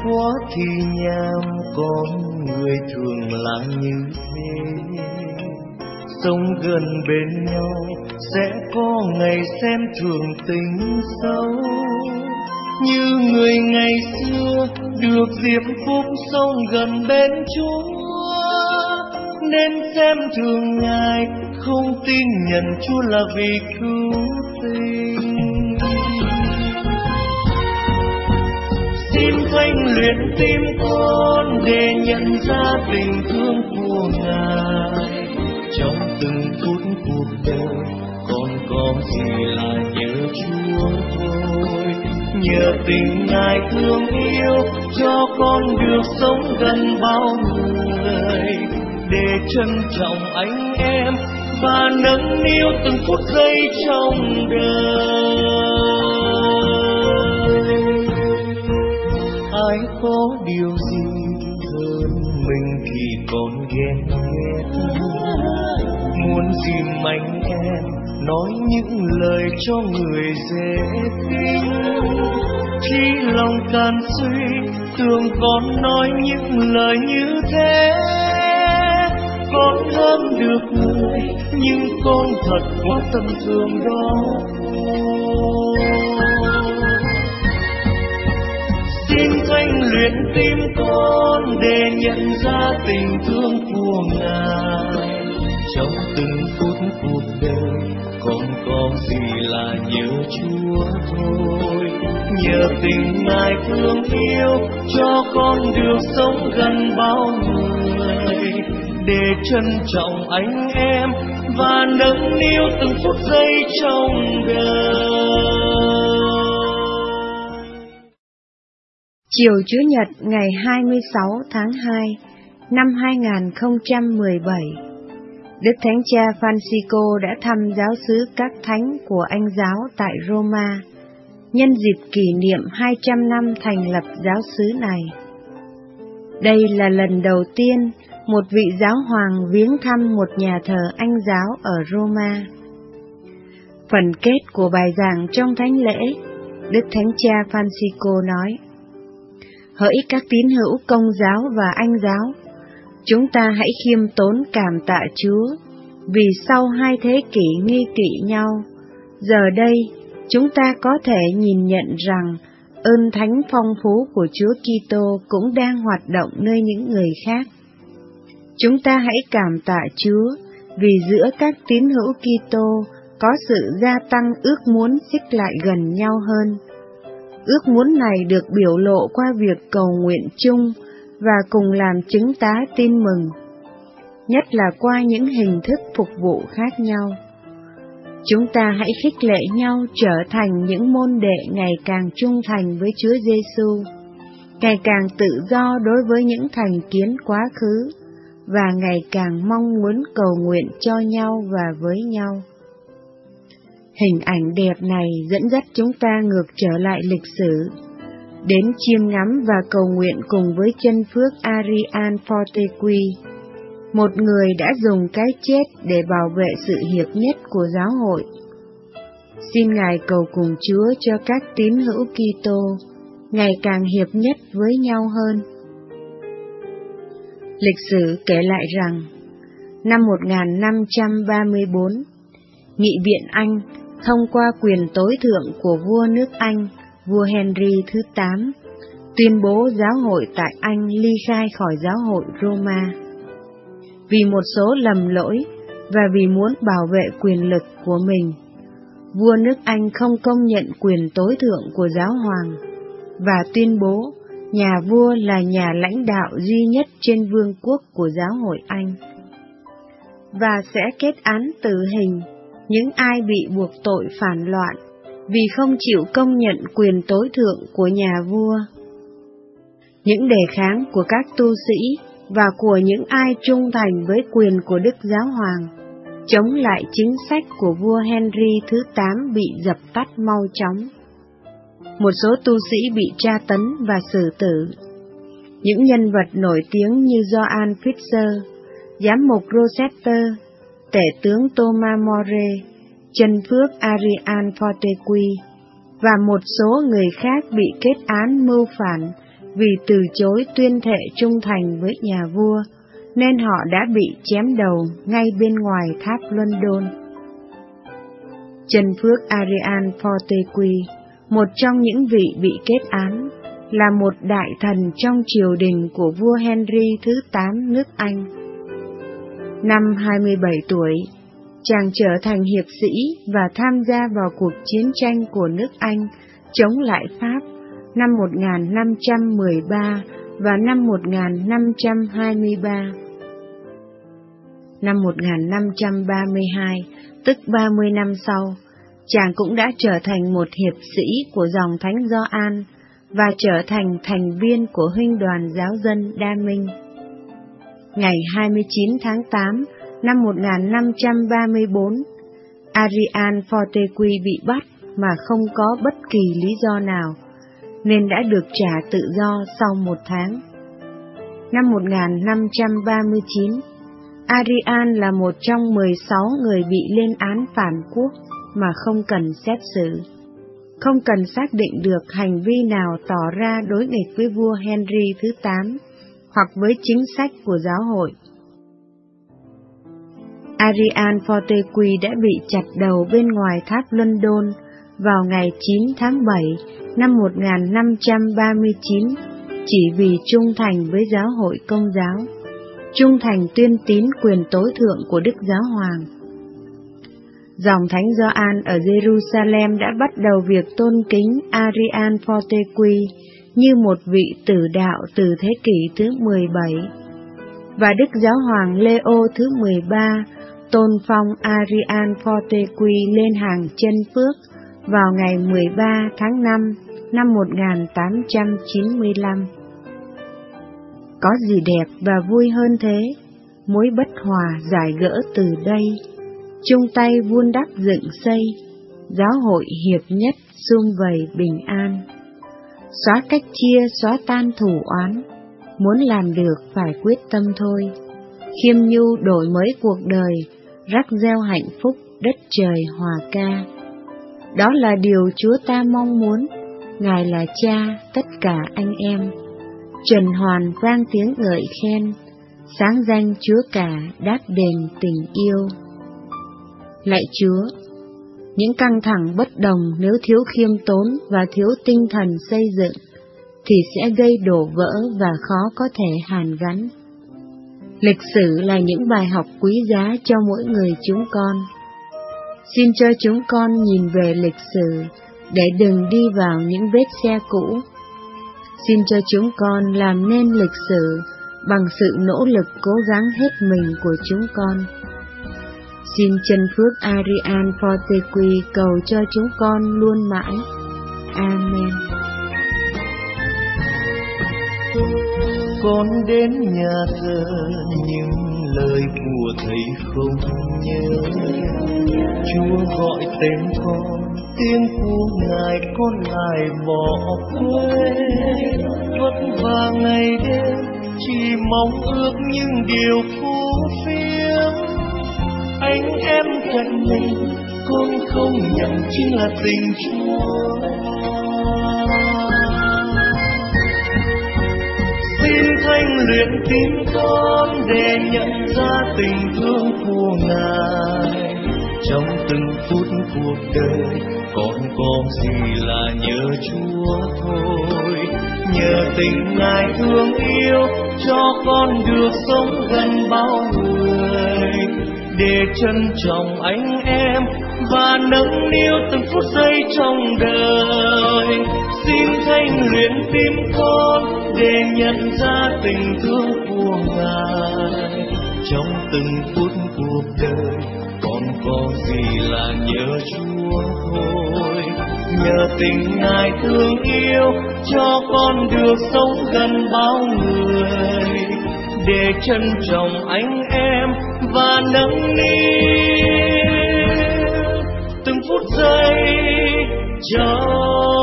quá thì nhàm, con người thường là như thế. Sống gần bên nhau sẽ có ngày xem thường tình sâu. Như người ngày xưa được diễm phúc sống gần bên Chúa, nên xem thường Ngài, không tin nhận Chúa là vì cứu tình. Xin thanh luyện tim con để nhận ra tình thương của Ngài. Trong từng phút cuộc đời con có gì là nhờ Chúa thôi. Nhờ tình Ngài thương yêu cho con được sống gần bao người, để trân trọng anh em và nâng niu từng phút giây trong đời. Ai có điều gì hơn mình thì còn ghen ghét, muốn dìm anh em nói những lời cho người dễ khinh. Chỉ lòng can suy tưởng con nói những lời như thế, con hơn được người nhưng con thật quá tầm thường đó. Xin thanh luyện tim con để nhận ra tình thương của Ngài. Trong từng phút cuộc đời con có gì là nhờ Chúa thôi. Nhờ tình Ngài thương yêu cho con được sống gần bao người, để trân trọng anh em và nâng niu từng phút giây trong đời. Chiều Chủ nhật ngày 26 tháng 2 năm 2017, Đức Thánh Cha Francisco đã thăm giáo xứ các thánh của Anh giáo tại Roma, nhân dịp kỷ niệm 200 năm thành lập giáo xứ này. Đây là lần đầu tiên một vị giáo hoàng viếng thăm một nhà thờ Anh giáo ở Roma. Phần kết của bài giảng trong thánh lễ, Đức Thánh Cha Francisco nói: Hỡi các tín hữu Công giáo và Anh giáo, chúng ta hãy khiêm tốn cảm tạ Chúa, vì sau 2 thế kỷ nghi kỵ nhau, giờ đây chúng ta có thể nhìn nhận rằng ơn thánh phong phú của Chúa Kitô cũng đang hoạt động nơi những người khác. Chúng ta hãy cảm tạ Chúa vì giữa các tín hữu Kitô có sự gia tăng ước muốn xích lại gần nhau hơn. Ước muốn này được biểu lộ qua việc cầu nguyện chung và cùng làm chứng tá tin mừng, nhất là qua những hình thức phục vụ khác nhau. Chúng ta hãy khích lệ nhau trở thành những môn đệ ngày càng trung thành với Chúa Giêsu, ngày càng tự do đối với những thành kiến quá khứ và ngày càng mong muốn cầu nguyện cho nhau và với nhau. Hình ảnh đẹp này dẫn dắt chúng ta ngược trở lại lịch sử, đến chiêm ngắm và cầu nguyện cùng với chân phước Arian Fortequi, một người đã dùng cái chết để bảo vệ sự hiệp nhất của giáo hội. Xin Ngài cầu cùng Chúa cho các tín hữu Kitô ngày càng hiệp nhất với nhau hơn. Lịch sử kể lại rằng, năm 1534, Nghị viện Anh thông qua quyền tối thượng của vua nước Anh, vua Henry thứ 8, tuyên bố giáo hội tại Anh ly khai khỏi giáo hội Roma. Vì một số lầm lỗi và vì muốn bảo vệ quyền lực của mình, vua nước Anh không công nhận quyền tối thượng của giáo hoàng và tuyên bố nhà vua là nhà lãnh đạo duy nhất trên vương quốc của giáo hội Anh, và sẽ kết án tử hình những ai bị buộc tội phản loạn vì không chịu công nhận quyền tối thượng của nhà vua. Những đề kháng của các tu sĩ và của những ai trung thành với quyền của Đức Giáo Hoàng chống lại chính sách của vua Henry thứ 8 bị dập tắt mau chóng. Một số tu sĩ bị tra tấn và xử tử. Những nhân vật nổi tiếng như Joan Fisher, giám mục Rochester, tể tướng Thomas More, chân phước Arian Fortequi và một số người khác bị kết án mưu phản vì từ chối tuyên thệ trung thành với nhà vua, nên họ đã bị chém đầu ngay bên ngoài tháp London. Chân phước Arian Fortescue, một trong những vị bị kết án, là một đại thần trong triều đình của vua Henry thứ 8 nước Anh. Năm 27 tuổi, chàng trở thành hiệp sĩ và tham gia vào cuộc chiến tranh của nước Anh chống lại Pháp năm 1513 và năm 1523. Năm 1532, tức 30 năm sau, chàng cũng đã trở thành một hiệp sĩ của dòng Thánh Gioan và trở thành thành viên của huynh đoàn giáo dân Đa Minh. Ngày 29 tháng 8 năm 1534, Arian Fortescue bị bắt mà không có bất kỳ lý do nào, nên đã được trả tự do sau 1 tháng. Năm 1539, Arian là một trong 16 người bị lên án phản quốc mà không cần xét xử, không cần xác định được hành vi nào tỏ ra đối nghịch với vua Henry thứ 8 hoặc với chính sách của giáo hội. Arian Fortescue đã bị chặt đầu bên ngoài tháp London vào ngày 9 tháng 7 năm 1539 chỉ vì trung thành với giáo hội Công giáo, trung thành tuyên tín quyền tối thượng của Đức Giáo Hoàng. Dòng Thánh Gioan ở Jerusalem đã bắt đầu việc tôn kính Arian Fortescue như một vị tử đạo từ thế kỷ thứ 17, và Đức Giáo Hoàng Leo thứ 13 tôn phong Arian Fortescue lên hàng chân phước vào ngày 13 tháng 5 năm 1895. Có gì đẹp và vui hơn thế, mối bất hòa giải gỡ từ đây, chung tay vun đắp dựng xây, giáo hội hiệp nhất sum vầy bình an. Xóa cách chia, xóa tan thù oán, muốn làm được phải quyết tâm thôi. Khiêm nhu đổi mới cuộc đời, rắc gieo hạnh phúc đất trời hòa ca. Đó là điều Chúa ta mong muốn, Ngài là Cha tất cả anh em. Trần hoàn vang tiếng ngợi khen, sáng danh Chúa cả đáp đền tình yêu. Lạy Chúa, những căng thẳng bất đồng nếu thiếu khiêm tốn và thiếu tinh thần xây dựng thì sẽ gây đổ vỡ và khó có thể hàn gắn. Lịch sử là những bài học quý giá cho mỗi người chúng con. Xin cho chúng con nhìn về lịch sử để đừng đi vào những vết xe cũ. Xin cho chúng con làm nên lịch sử bằng sự nỗ lực cố gắng hết mình của chúng con. Xin chân phước Arian Fortescue cầu cho chúng con luôn mãi. Amen. Con đến nhà thờ nhưng lời của thầy không nhớ. Chúa gọi tên con, tiếng của Ngài con lại bỏ quên. Vất vả ngày đêm chỉ mong ước những điều phũ phiếm. Anh em cạnh mình con không nhận chính là tình Chúa. Xin Thánh luyện tim con để nhận ra tình thương của Ngài. Trong từng phút cuộc đời con có gì là nhờ Chúa thôi. Nhờ tình Ngài thương yêu cho con được sống gần bao người, để trân trọng anh em và nâng niu từng phút giây trong đời. Xin Thánh luyện tim con để nhận ra tình thương của Ngài. Trong từng phút cuộc đời con có gì là nhờ Chúa thôi. Nhờ tình Ngài thương yêu cho con được sống gần bao người, để trân trọng anh em và nâng niu từng phút giây trong